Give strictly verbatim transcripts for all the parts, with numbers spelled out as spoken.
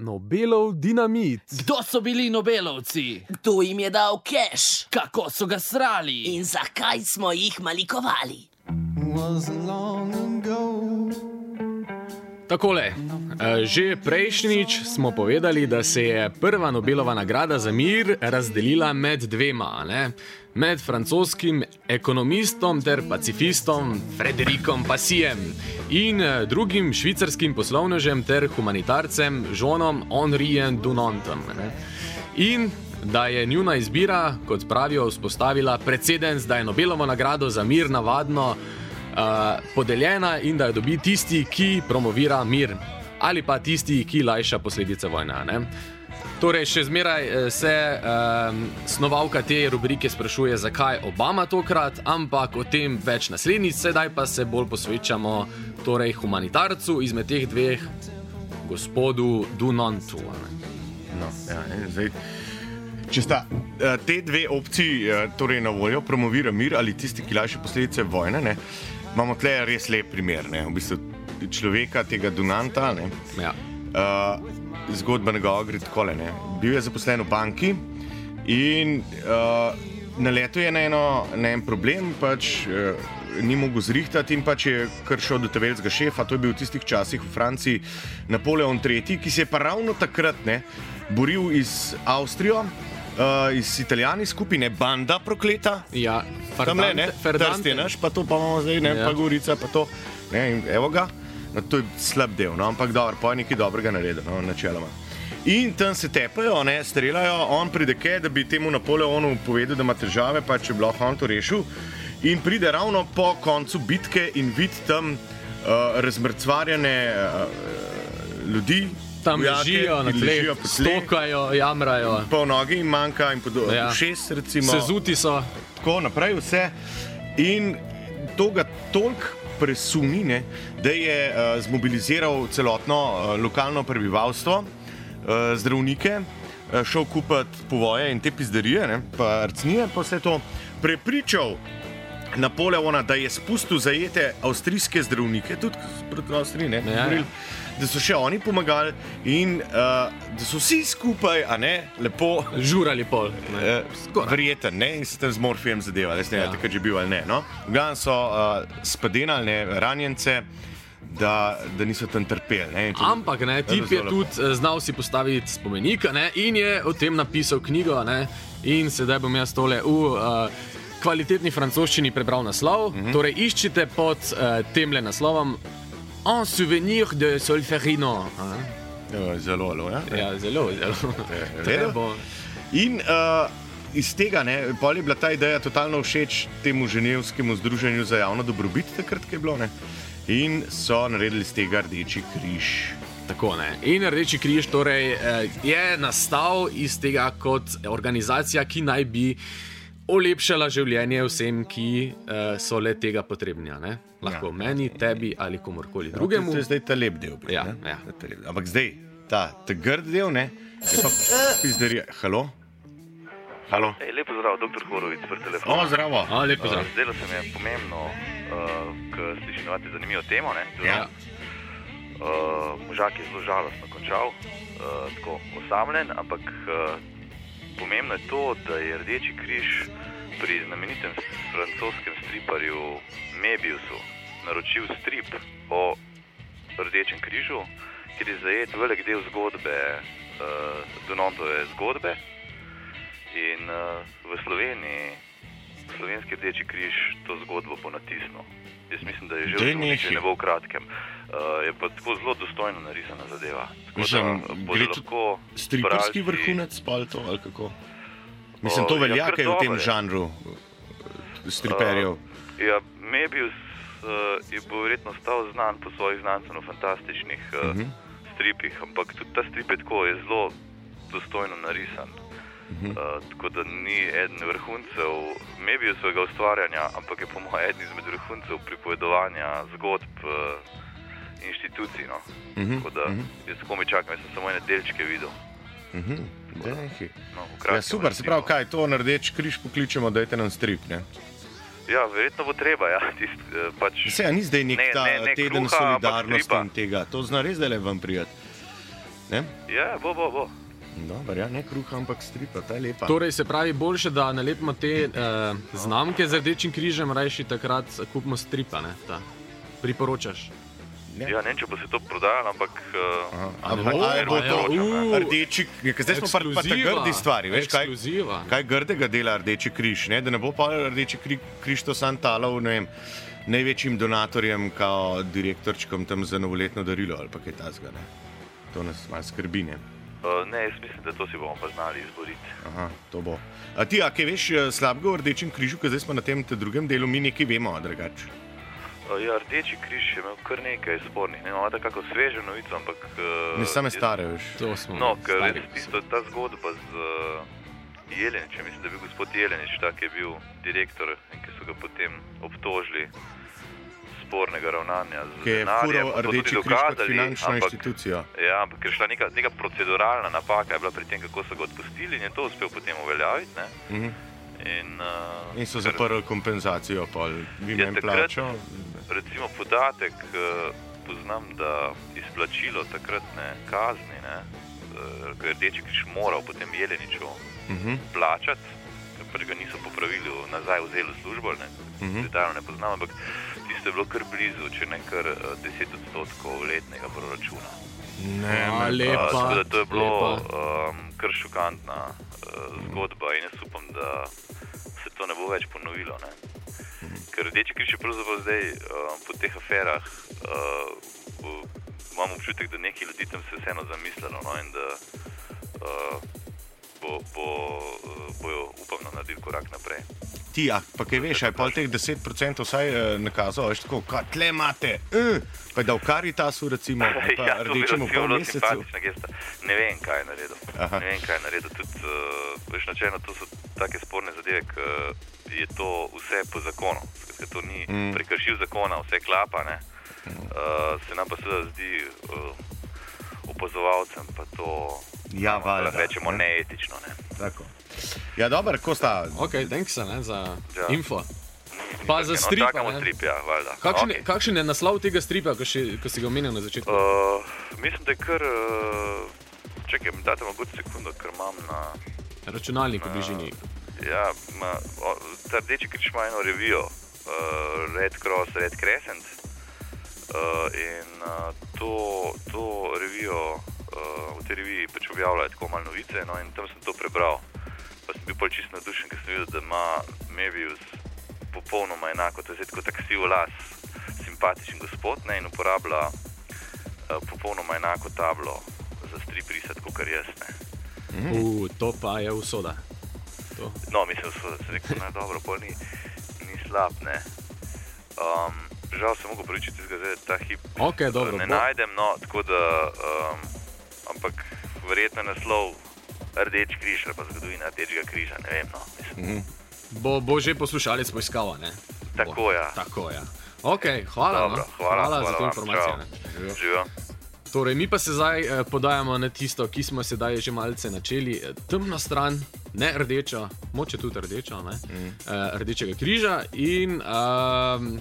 Nobelov dinamit. Kdo so bili Nobelovci? Kdo jim je dal keš? Kako so ga srali? In zakaj smo jih malikovali? Takole, že prejšnjič smo povedali, da se je prva Nobelova nagrada za mir razdelila med dvema, ne? Med francoskim ekonomistom ter pacifistom Frederikom Passijem in drugim švicarskim poslovnežem ter humanitarcem Jeanom Henrijem Dunantom. Ne? In da je njuna izbira, kot pravijo, vzpostavila precedens, da je Nobelovo nagrado za mir navadno Uh, podeljena in da jo dobi tisti, ki promovira mir, ali pa tisti, ki lajša posledice vojne. Ne? Torej, še zmeraj se uh, snovalka te rubrike sprašuje, zakaj Obama tokrat, ampak o tem več naslednjič, sedaj pa se bolj posvečamo torej humanitarcu izmed teh dveh, gospodu Dunantu. No, ja, ne, zdaj, če sta uh, te dve opciji uh, torej na voljo, promovira mir ali tisti, ki lajša posledice vojne, ne? Imamo tle res lep primer, ne? V bistvu človeka, tega Dunanta, ne? Ja. Uh, zgodba njegova gre takole, ne? Bil je zaposlen v banki in uh, naletel je na, eno, na en problem, pač uh, ni mogel zrihtati in pač je kar šel do teveljskega šefa, to je bil v tistih časih v Franciji Napoleon tretji, ki se je pa ravno takrat, ne, boril iz Avstrijo, uh, iz Italijani skupine Banda prokleta. Ja, Tamle, ne, Trst je naš, pa to pa imamo zdaj, ne, Ja. pa Gorica, pa to, ne, in evo ga. No, to je slab del, no, ampak dobro, pa je nekaj dobrega naredil, no, načeloma. In tam se tepajo, ne, streljajo, on pride kaj, da bi temu Napoleonu povedal, da ima težave, pa če bi lahko on to rešil. In pride ravno po koncu bitke in vidi tam uh, razmrcvarjene uh, ljudi, Tam vojake, ležijo na ki tleh, ležijo po tleh, stokajo, jamrajo, pol noge jim manjka in podobno, Ja. šest recimo. sezuti so. Tako naprej vse. In to ga toliko presuni, ne, da je uh, zmobiliziral celotno uh, lokalno prebivalstvo, uh, zdravnike, uh, šel kupiti povoje in te pizderije, ne, pa arcnije, pa vse to prepričal Napoleona, da je spustil zajete avstrijske zdravnike, tudi proti Avstriji, ne, Ja, ja. da so še oni pomagali in uh, da so vsi skupaj, a ne, lepo Žurali pol. Ne? Uh, verjeten, ne, in se tam z morfijem zadeva, ne, Ja. ja. takrat že bil ali ne, no. Vgan so uh, spadenali, ne, ranjence, da, da niso tam trpeli, ne. in to- Ampak ne, tip je zelo tudi eh, znal si postaviti spomenik, ne, in je o tem napisal knjigo, ne, in sedaj bom jaz tole v uh, kvalitetni francoščini prebral naslov. Mhm. Torej, iščite pod uh, temle naslovom En souvenir de Solferino. a ne. Ja, zelo, zelo, ja. Ja, zelo, zelo. redu. Treba. In uh, iz tega, ne, pol je bila ta ideja totalno všeč temu ženevskemu združenju za javno dobrobit, takrat, ko je bilo, ne. In so naredili iz tega Rdeči križ. Tako, ne. In Rdeči križ torej, eh, je nastal iz tega kot organizacija, ki naj bi olepšala življenje vsem, ki eh, so le tega potrebni. Ne? Lahko Ja. meni, tebi ali komorkoli To drugemu. je zdaj ta lep del. Ja, ne. ja. Ta lep del. Ampak zdaj, ta, ta grd del, ne, je pa pizderija. Halo? Halo? Ej, lepo zdrav, doktor Horovic, pri telefonu. O, zdravo. A, lepo zdrav. Zdelo se mi je pomembno, uh, ker slišim, da imate zanimivo temo. Ne? Ja. Uh, možak je zelo žalostno končal, uh, tako osamljen, ampak uh, pomembno je to, da je Rdeči križ pri znamenitem francoskem striparju Mebiusu naročil strip o Rdečem križu, kjer je zajet velik del zgodbe, uh, Dunantove zgodbe. In uh, v Sloveniji, slovenski Rdeči križ to zgodbo bo natisnil. Jaz mislim, da je že Daj v nehaj. ne bo v kratkem. Uh, je pa tako zelo dostojno narisana zadeva. Tako Mislim, da bodo gre tudi lahko Striparski bralci- vrhunec, pa ali to, ali kako? Mislim, to O, ja, velja, kar kaj je v tem dobro je. žanru uh, striperjev. Uh, ja, Mebius uh, je bo verjetno stal znan po svojih znanstveno-fantastičnih uh, Mhm. stripih, ampak tudi ta strip je tako, je zelo dostojno narisan. Mhm. Uh, tako da ni eden vrhuncev Mebiusovega ustvarjanja, ampak je po mojem eden izmed vrhuncev pripovedovanja zgodb uh, inštitucij. No. Mhm, Tako da mhm. jaz komaj čakam, jaz sem samo ene delčke videl. Mhm. Daj nehaj. No, v kratkem Ja, super, se recimo. pravi, kaj, to na Rdeč križ pokličemo, dajte nam strip, ne? Ja, verjetno bo treba, ja. Tist, uh, pač... Se, a ni zdaj nek Ne, ta ne, ne teden kruha, ampak solidarnosti stripa. in tega, to zna res, da le vam prijeti. Ne? Ja, bo, bo, bo. Dobar, ja, ne kruha, ampak stripa, ta je lepa. Torej se pravi boljše, da nalepimo te uh, znamke z rdečim križem, rajši takrat kupimo stripa, ne? Ta. Priporočaš? Ja. Ja, ne vem, če bo se to prodajalo, ampak... Uh, A bo, a bo to Uh, rdeči, ja, zdaj smo pa, pa ta grdi stvari, veš, kaj, ekskluziva. kaj grdega dela Rdeči križ, ne? Da ne bo pa Rdeči kri, križ to sam talal, ne vem, največjim donatorjem, kao direktorčkom tam za novoletno darilo ali pa kaj tazga, ne? To nas malo skrbi, ne? uh, ne, jaz mislim, da to si bomo pa znali izboriti. Aha, to bo. A ti, a kaj veš slabega o Rdečem križu, ker zdaj smo na tem drugem delu, mi nekaj vemo, drugače. Uh, ja, Rdeči križ je imel kar nekaj spornih, ne imamo tako svežo novico, ampak... Uh, Ne same stare, veš. To smo No, ker stari, res tisto, ta zgodba z uh, Jeleničem, mislim, da je bil gospod Jelenič, tak je bil direktor, in ki so ga potem obtožili spornega ravnanja z Ki je denarjem, fural pa to tudi Rdeči križ kot dokazali, finančno ampak- inštitucijo. Ja, ampak ker je šla neka, neka proceduralna napaka je bila pri tem, kako so ga odpustili in je to uspel potem uveljaviti, ne? Mhm. In, uh, In so ker- zaprli kompenzacijo, pol vi Ja, meni takrat- plačo. Recimo podatek, uh, poznam, da izplačilo takratne kazni, ne, uh, ker je Rdeči križ moral potem Jeleniču Mhm. plačati, ker pač ga niso popravili, nazaj vzeli v službo, ne, Mhm. detaljno ne poznam, ampak tisto je bilo kar blizu, če ne kar uh, deset odstotkov letnega proračuna. Ne, A, ne, lepa. Uh, tako da to je bilo lepa. um, kar šokantna uh, zgodba in jaz upam, da se to ne bo več ponovilo, ne. Ker Rdeči križ je pravzaprav zdaj uh, po teh aferah, uh, uh, imam občutek, da neki ljudi tam se vseeno zamislilo, no, in da uh, bo, bo, uh, bojo upamno naredili korak naprej. Ti, a pa kaj veš, a je pol teh deset procentov vsaj eh, nakazal, veš tako, ka, tle imate, uh, pa je dal Karitasu recimo, pa Ja, to bi Rdečemu recimo pol bilo mesecu. simpatična gesta. Ne vem, kaj je naredil. Aha. Ne vem, kaj je naredil. Tudi, uh, veš, načelno, to so take sporne zadeve, ker je to vse po zakonu. Skratka, to ni Mm. prekršil zakona, vse klapa, ne. Uh, se nam pa seveda zdi uh, opazovalcem pa to, Ja, lahko valjda, rečemo, ne. neetično, ne. Tako. Ja, dobro, ko sta? Ok, thanks ne, za Ja. info. Pa za No, stripa, čakamo ne. strip, ja, valjda. Kakšen, Okej. okay. kakšen je naslov tega stripa, ko, še, ko si ga omenil na začetku? Uh, mislim, da je kar... Uh, čakaj, dajte mogoče sekundo, ker imam na... Računalnik v bližini. Ja, ma, o, ta Rdeči križ ima eno revijo, uh, Red Cross, Red Crescent. Uh, in uh, to, to revijo, uh, v tej reviji pač objavljajo tako malo novice, no, in tam sem to prebral. Pa sem bil pa čisto navdušen, ker sem videl, da ima Mebius popolnoma enako, to je zdaj tako taksi v las, simpatičen gospod, ne, in uporablja uh, popolnoma enako tablo za strip risati, kot kar jaz, ne. Mm. Uh, to pa je usoda. To. No, mislim, da se rekel, ne, dobro, pol ni, ni slab, ne. Um, žal se mogo pričiti, da zdaj ta hip Ok, dobro. ne bo- najdem, no, tako da, um, ampak verjetno je naslov Rdeči križ, ali pa zgodovina Rdečega križa, ne vem, no, mislim. Bo, bo že poslušalec poiskal, ne? Tako, Bo. ja. Tako, ja. Ok, hvala, Dobro, no. hvala, hvala, hvala za to vam, informacijo. čau. Ne. Živijo. Torej, mi pa se zdaj eh, podajamo na tisto, ki smo sedaj že malce načeli, eh, temno stran, ne rdečo, moče tudi rdečo, ne, mm. eh, Rdečega križa in um,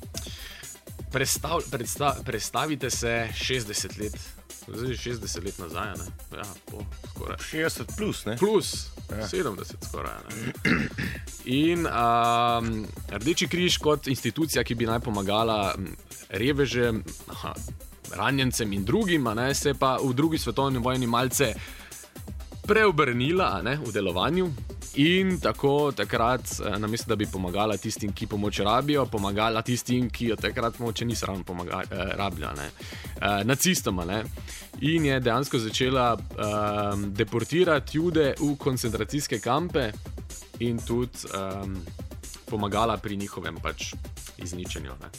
prestav, predsta, prestavite se šestdeset let, zdaj šestdeset let nazaj, ne, ja, po skoraj. šestdeset plus, ne? Plus ja. sedemdeset skoraj. Ne. In um, Rdeči križ kot institucija, ki bi naj pomagala m, revežem, aha, ranjencem in drugim, a ne, se je pa v drugi svetovni vojni malce preobrnila, a ne, v delovanju. In tako takrat, eh, namesto da bi pomagala tistim, ki pomoč rabijo, pomagala tistim, ki jo takrat moče niso ravno pomaga- eh, rabila, ne, eh, nacistom. a Ne. In je dejansko začela eh, deportirati Jude v koncentracijske kampe in tudi eh, pomagala pri njihovem pač izničenju. Ne.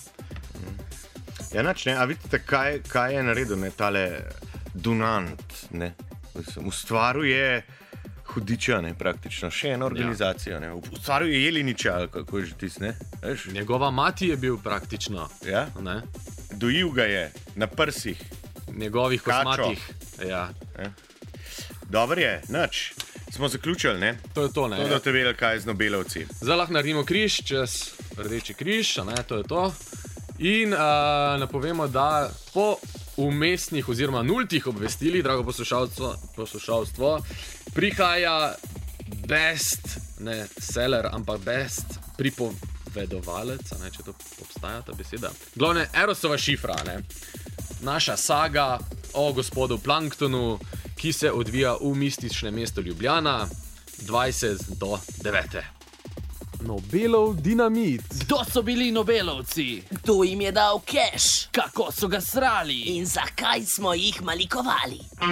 Ja, nač, ne, a vidite, kaj, kaj je naredil, ne, tale Dunant, ne, mislim, ustvaril je hudiča, ne, praktično, še eno organizacijo, ne, ustvaril je Jeleniča, ali kako je že tis, ne, veš, Njegova mati je bil praktično, ja, ne, dojil ga je na prsih, njegovih Kačo. kosmatih. Ja, dobro je, nač, smo zaključili, ne, to je to, ne. to, da te vedeli, kaj je z Nobelovci. Zdaj lahko naredimo križ čez Rdeči križ, a ne, to je to. In uh, napovemo, da po umestnih oziroma nultih obvestilih, drago poslušalstvo, poslušalstvo, prihaja best, ne seller, ampak best pripovedovalec, a ne, če to obstaja ta beseda. Glavne, Erosova šifra, ne. Naša saga o gospodu Planktonu, ki se odvija v mističnem mestu Ljubljana, dvajset do devete. Nobelov dinamit. Kdo so bili Nobelovci? Kdo jim je dal keš? Kako so ga srali? In zakaj smo jih malikovali?